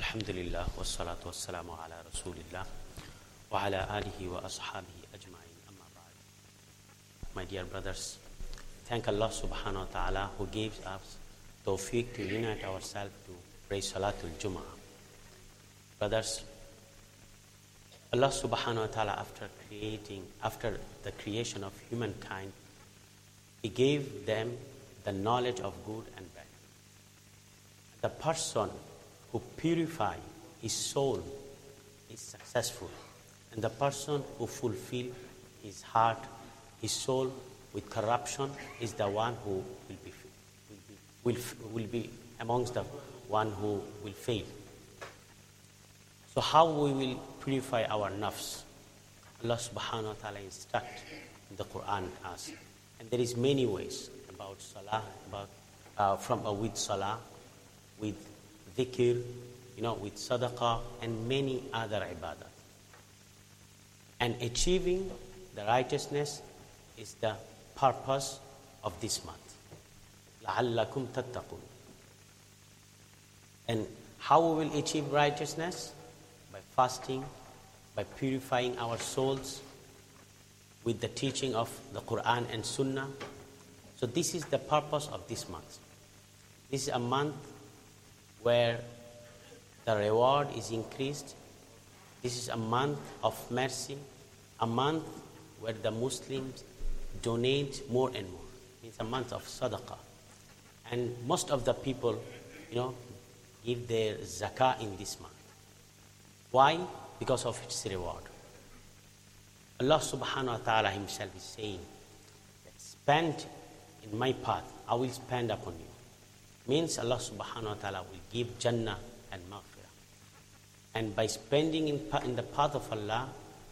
Alhamdulillah, wassalatu wassalamu ala rasulillah wa ala alihi wa ashabihi ajma'in, amma ba'd. My dear brothers, thank Allah subhanahu wa ta'ala who gives us tawfiq to unite ourselves to pray Salatul Jum'ah. Brothers, Allah subhanahu wa ta'ala after the creation of humankind, He gave them the knowledge of good and bad. The person who purifies his soul is successful, and the person who fulfills his heart, his soul with corruption is the one who will be amongst the one who will fail. So how we will purify our nafs? Allah subhanahu wa ta'ala instructs in the Quran us, and there is many ways about salah, with salah, with dhikr, with sadaqah, and many other ibadah. And achieving the righteousness is the purpose of this month. لَعَلَّكُمْ تَتَّقُونَ. And how we will achieve righteousness? By fasting, by purifying our souls with the teaching of the Quran and Sunnah. So this is the purpose of this month. This is a month where the reward is increased. This is a month of mercy, a month where the Muslims donate more and more. It's a month of sadaqah. And most of the people, give their zakah in this month. Why? Because of its reward. Allah subhanahu wa ta'ala Himself is saying that spend in my path, I will spend upon you. Means Allah subhanahu wa ta'ala will give Jannah and Maghfirah. And by spending in the path of Allah,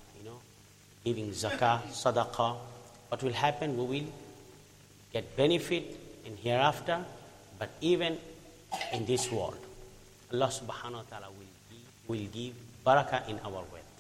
giving zakah, sadaqah, what will happen? We will get benefit in hereafter, but even in this world. Allah subhanahu wa ta'ala will give barakah in our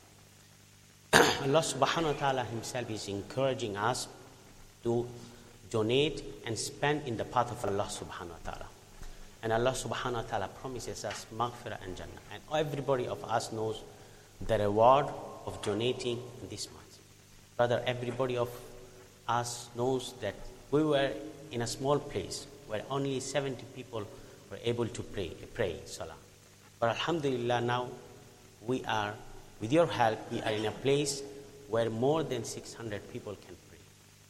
wealth. Allah subhanahu wa ta'ala Himself is encouraging us to donate and spend in the path of Allah subhanahu wa ta'ala. And Allah subhanahu wa ta'ala promises us maghfirah and Jannah. And everybody of us knows the reward of donating in this month. Brother, everybody of us knows that we were in a small place where only 70 people were able to pray salah. But alhamdulillah, now we are, with your help, we are in a place where more than 600 people can pray.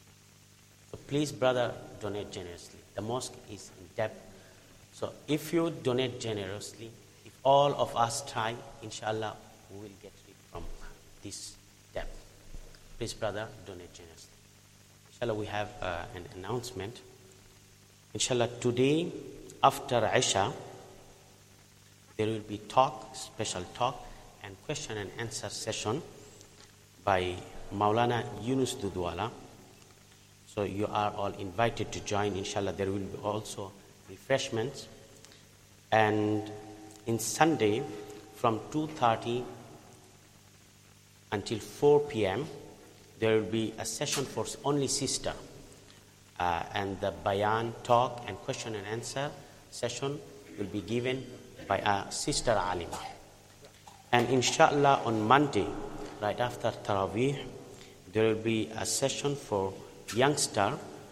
So please, brother, donate generously. The mosque is in debt. So if you donate generously, if all of us try, inshallah, we will get rid from this debt. Please, brother, donate generously. Inshallah, we have an announcement. Inshallah, today, after Isha, there will be special talk, and question and answer session by Maulana Yunus Dudwala. So you are all invited to join. Inshallah, there will be also refreshments. And in Sunday, from 2:30 until 4 p.m., there will be a session for only sister. And the bayan, talk, and question and answer session will be given by a sister alima. And inshallah, on Monday, right after Taraweeh, there will be a session for youngster,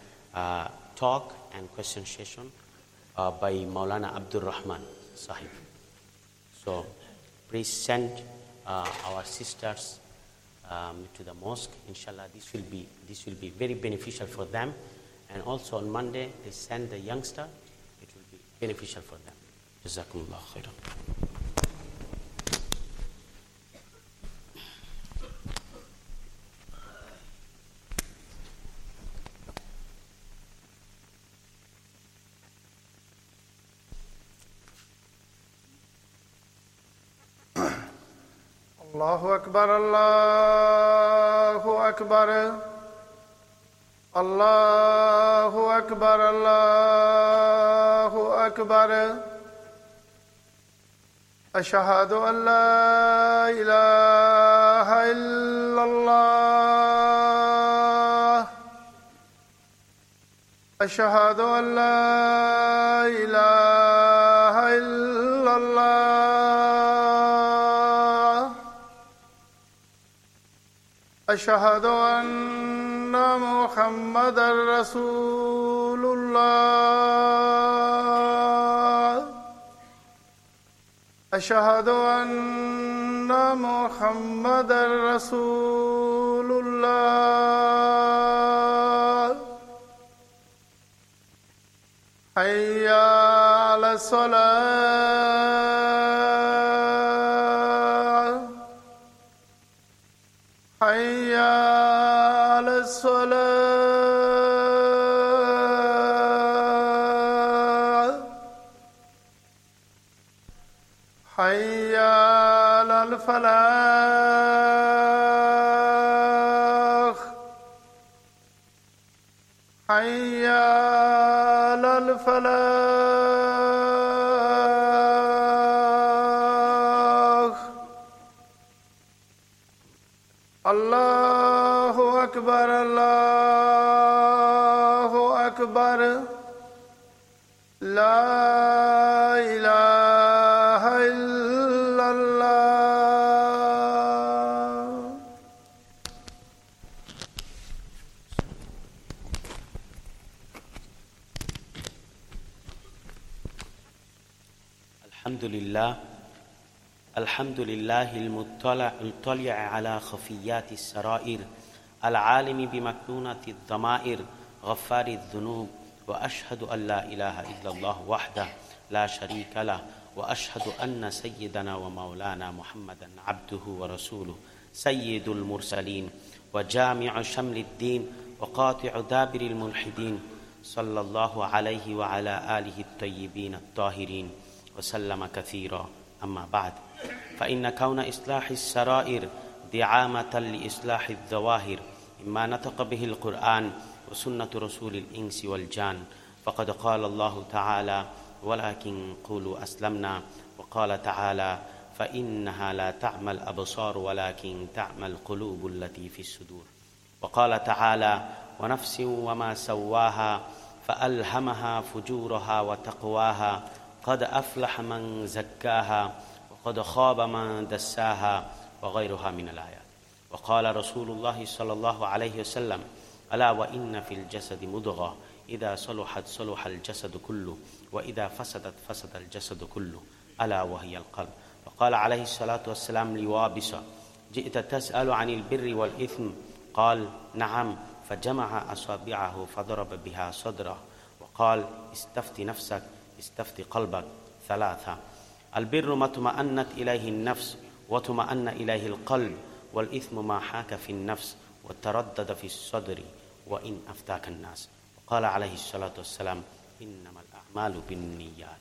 talk and question session by Maulana Abdul Rahman Sahib. So please send our sisters to the mosque. Inshallah, this will be very beneficial for them. And also on Monday, they send the youngster. It will be beneficial for them. Jazakumullah khairan. Allahu Akbar, Allahu Akbar, Allahu Akbar, Allahu Akbar. Ashhadu an la ilaha illallah. Ashhadu an la ilaha illallah. أشهد أن محمدا رسول الله أشهد أن محمدا رسول الله حي على الصلاة حي على الصلاة حي على الفلاح حي على الفلاح الله أكبر الله أكبر لا إله إلا الله. الحمد لله المطلع على خفيات السرائر العالم بمكنونة الضمائر غفار الذنوب وأشهد أن لا إله إلا الله وحده لا شريك له وأشهد أن سيدنا ومولانا محمدا عبده ورسوله سيد المرسلين وجامع شمل الدين وقاطع دابر الملحدين صلى الله عليه وعلى آله الطيبين الطاهرين وسلم كثيرا. أما بعد، فإن كون إصلاح السرائر دعامة لإصلاح الظواهر مما نطق به القرآن وسنة رسول الإنس والجان، فقد قال الله تعالى: ولكن قولوا أسلمنا، وقال تعالى: فإنها لا تعمى الأبصار ولكن تعمى القلوب التي في الصدور، وقال تعالى: ونفس وما سواها فألهمها فجورها وتقواها قد أفلح من زكاها وقد خاب من دساها، وغيرها من الآيات. وقال رسول الله صلى الله عليه وسلم: ألا وإن في الجسد مضغة إذا صلحت صلح الجسد كله وإذا فسدت فسد الجسد كله ألا وهي القلب. وقال عليه الصلاة والسلام لوابصة: جئت تسأل عن البر والإثم؟ قال: نعم. فجمع أصابعه فضرب بها صدره وقال: استفت نفسك، استفت قلبك. 3. البر ما اطمأنت إليه النفس واطمأن إليه القلب، والإثم ما حاك في النفس وتردد في الصدر وإن أفتاك الناس. وقال عليه الصلاة والسلام: إنما الأعمال بالنيات.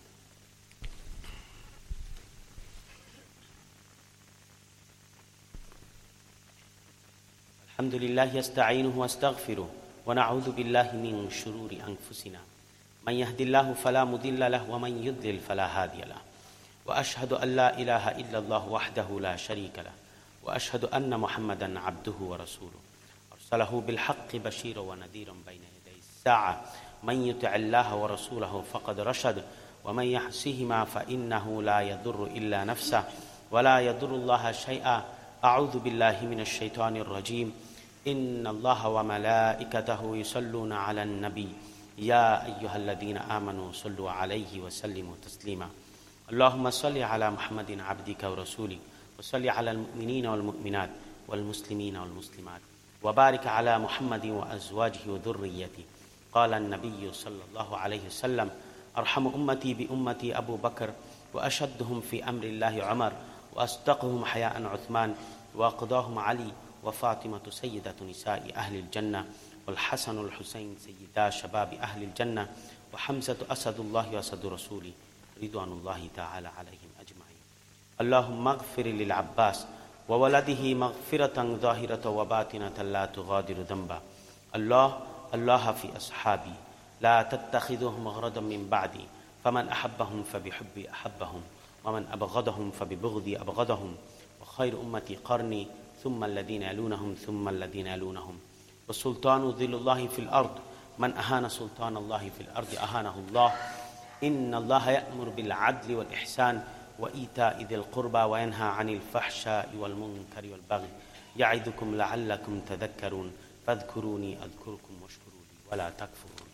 الحمد لله يستعينه واستغفره ونعوذ بالله من شرور أنفسنا، من يهد الله فلا مضل له ومن يضلل فلا هادي له، وأشهد أن لا إله إلا الله وحده لا شريك له، وأشهد أن محمدا عبده ورسوله أرسله بالحق بشيرا ونذيرا بين يدي الساعة، من يطع الله ورسوله فقد رشد، ومن يعصهما فإنه لا يضر إلا نفسه ولا يضر الله شيئا. أعوذ بالله من الشيطان الرجيم. إن الله وملائكته يصلون على النبي يا أيها الذين آمنوا صلوا عليه وسلموا تسليما. اللهم صل على محمد عبدك ورسولك، وصل على المؤمنين والمؤمنات والمسلمين والمسلمات، وبارك على محمد وأزواجه وذريته. قال النبي صلى الله عليه وسلم: أرحم أمتي بأمتي أبو بكر، وأشدهم في أمر الله عمر، وأصدقهم حياء عثمان، وأقضاهم علي، وفاطمة سيدة نساء أهل الجنة، والحسن والحسين سيدا شباب أهل الجنة، وحمزة أسد الله وأسد رسوله رضوان الله تعالى عليهم أجمعين. اللهم اغفر للعباس وولده مغفرة ظاهرة وباطنة لا تغادر ذنبا. الله في أصحابي لا تتخذهم غرضا من بعدي، فمن أحبهم فبحبي أحبهم، ومن أبغضهم فببغضي أبغضهم، وخير أمتي قرني ثم الذين يلونهم ثم الذين يلونهم. والسلطان ذل الله في الأرض، من أهان سلطان الله في الأرض أهانه الله. إن الله يأمر بالعدل والإحسان وإيتاء ذي القربى وينهى عن الفحشاء والمنكر والبغي يعظكم لعلكم تذكرون فاذكروني أذكركم واشكروا لي ولا تكفرون.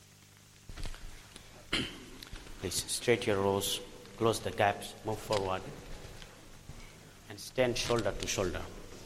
Please straight your rows, close the gaps, move forward and stand shoulder to shoulder.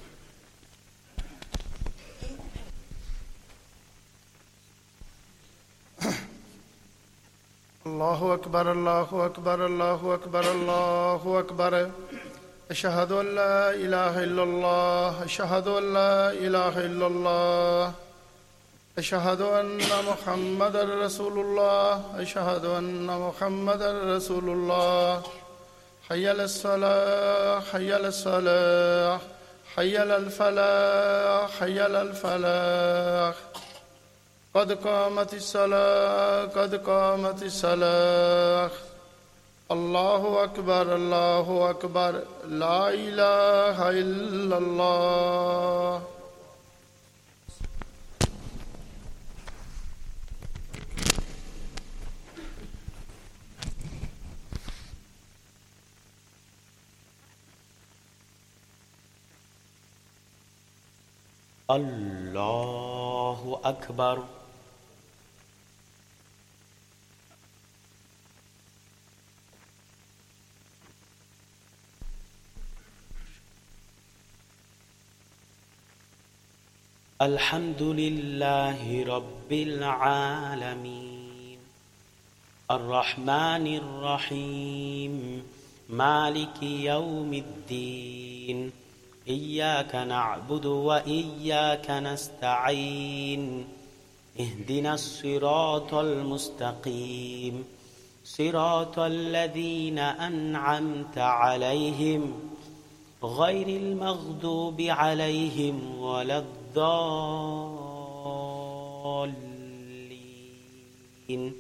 الله أكبر الله أكبر الله أكبر الله أكبر أشهد أن لا إله إلا الله أشهد أن لا إله إلا الله أشهد أن محمدا رسول الله أشهد أن محمدا رسول الله حي على الصلاة حي على الصلاة حي على الفلاح حي على الفلاح قد قامت الصلاة قد قامت الصلاة الله أكبر الله أكبر لا إله إلا الله. الله أكبر. الحمد لله رب العالمين الرحمن الرحيم مالك يوم الدين إياك نعبد وإياك نستعين اهدنا الصراط المستقيم صراط الذين أنعمت عليهم غير المغضوب عليهم ولا الضالين.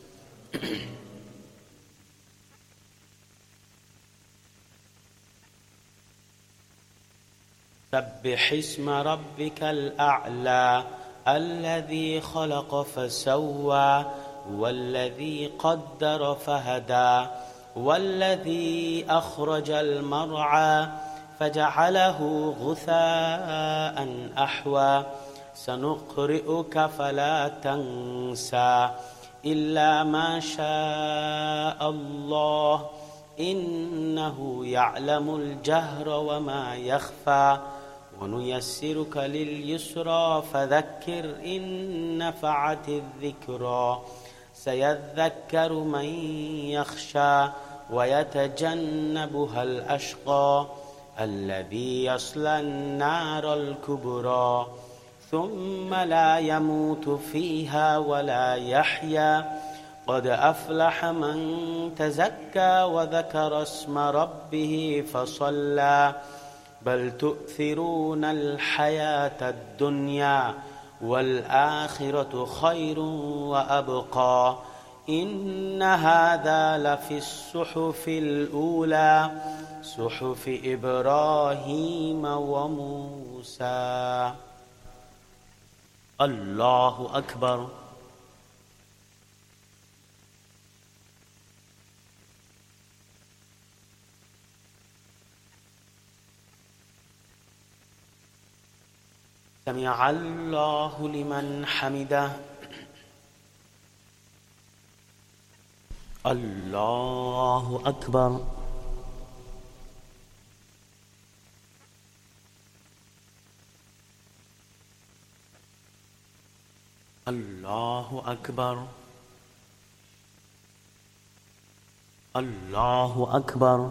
سبح اسم ربك الأعلى الذي خلق فسوى والذي قدر فهدى والذي أخرج المرعى فجعله غثاء أحوى سنقرئك فلا تنسى إلا ما شاء الله إنه يعلم الجهر وما يخفى ونيسرك لليسرى فذكر إن نفعت الذكرى سيذكر من يخشى ويتجنبها الأشقى الذي يصلى النار الكبرى ثم لا يموت فيها ولا يحيا قد أفلح من تزكى وذكر اسم ربه فصلى بل تؤثرون الحياة الدنيا والآخرة خير وأبقى إن هذا لفي الصحف الأولى صحف إبراهيم وموسى. الله أكبر. سمع الله لمن حمده. الله أكبر. الله أكبر. الله أكبر.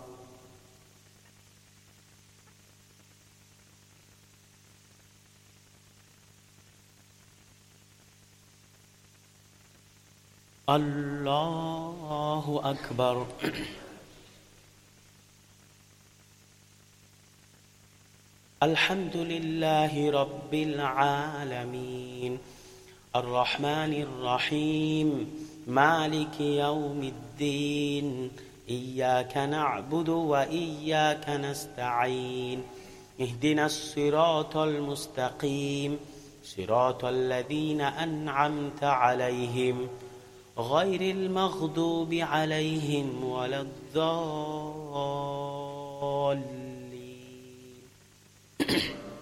الله أكبر. الحمد لله رب العالمين الرحمن الرحيم مالك يوم الدين إياك نعبد وإياك نستعين اهدنا الصراط المستقيم صراط الذين أنعمت عليهم غير المغضوب عليهم ولا الضالين.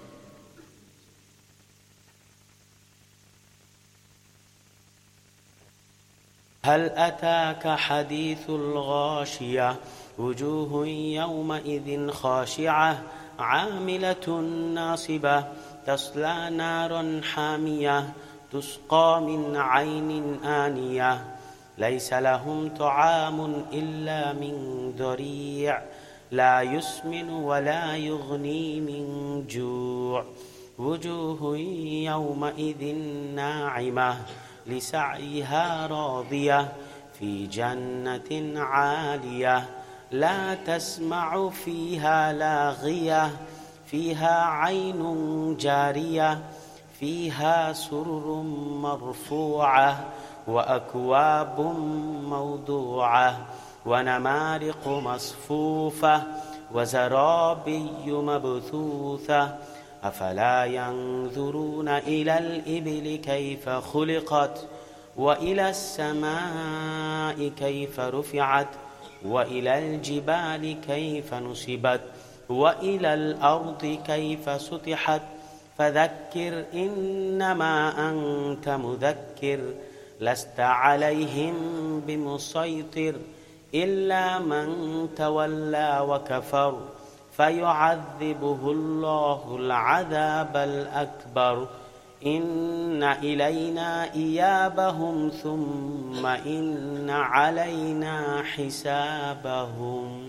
هل أتاك حديث الغاشية وجوه يومئذ خاشعة عاملة ناصبة تصلى نارا حامية تسقى من عين آنية ليس لهم طعام إلا من ضريع لا يسمن ولا يغني من جوع وجوه يومئذ ناعمة لسعيها راضية في جنة عالية لا تسمع فيها لاغية فيها عين جارية فيها سرر مرفوعة وأكواب موضوعة ونمارق مصفوفة وزرابي مبثوثة أفلا ينظرون إلى الإبل كيف خلقت وإلى السماء كيف رفعت وإلى الجبال كيف نصبت وإلى الأرض كيف سطحت فذكر إنما أنت مذكر لست عليهم بمسيطر إلا من تولى وكفر فيعذبه الله العذاب الأكبر إن إلينا إيابهم ثم إن علينا حسابهم.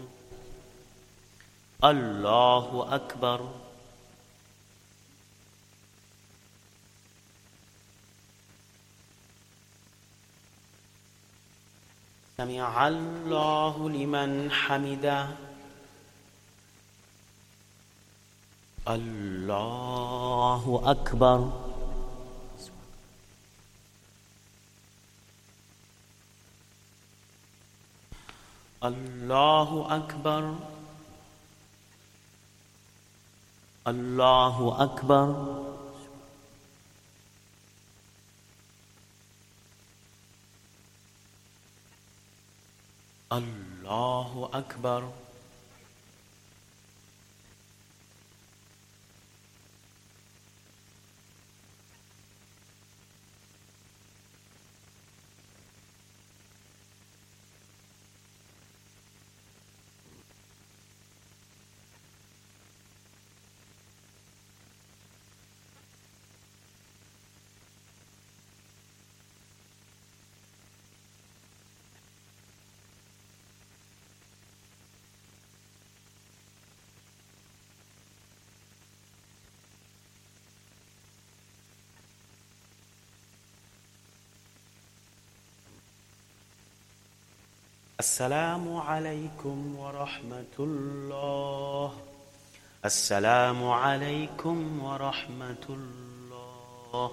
الله أكبر. سمع الله لمن حمده. الله أكبر. الله أكبر. الله أكبر. الله أكبر. السلام عليكم ورحمة الله. السلام عليكم ورحمة الله.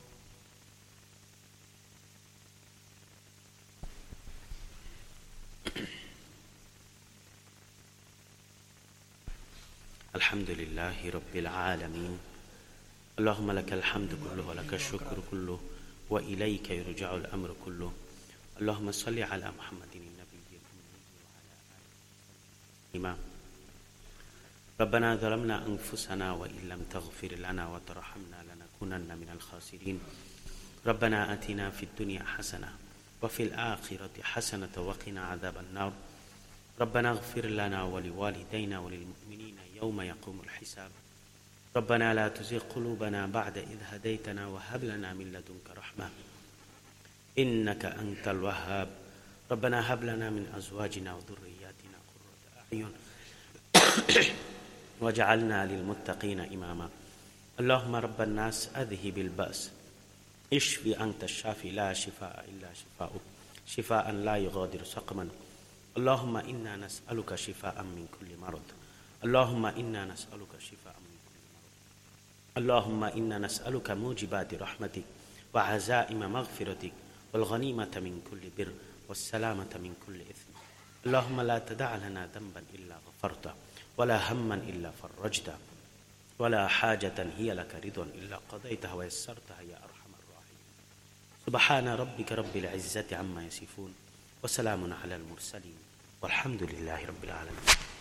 الحمد لله رب العالمين. اللهم لك الحمد كله ولك الشكر كله وإليك يرجع الأمر كله. اللهم صل على محمد النبي وعلى آله ربنا ظلمنا أنفسنا وإن لم تغفر لنا وترحمنا لنكونن من الخاسرين. ربنا آتنا في الدنيا حسنة وفي الآخرة حسنة وقنا عذاب النار. ربنا اغفر لنا ولوالدينا وللمؤمنين يوم يقوم الحساب. ربنا لا تزغ قلوبنا بعد إذ هديتنا وهب لنا من لدنك رحمة إنك أنت الوهاب. ربنا هب لنا من أزواجنا وذرياتنا قرة أعين واجعلنا للمتقين إماما. اللهم رب الناس أذهب البأس اشف أنت الشافي لا شفاء إلا شفاؤك شفاء لا يغادر سقما. اللهم إنا نسألك شفاء من كل مرض. اللهم إنا نسألك شفاء من كل مرض. اللهم إنا نسألك موجبات رحمتك وعزائم مغفرتك والغنيمة من كل بر والسلامة من كل إثم. اللهم لا تدع لنا ذنبا إلا غفرته ولا هما إلا فرجته ولا حاجة هي لك رضا إلا قضيتها ويسرتها يا أرحم الراحمين. سبحان ربك رب العزة عما يصفون وسلام على المرسلين والحمد لله رب العالمين.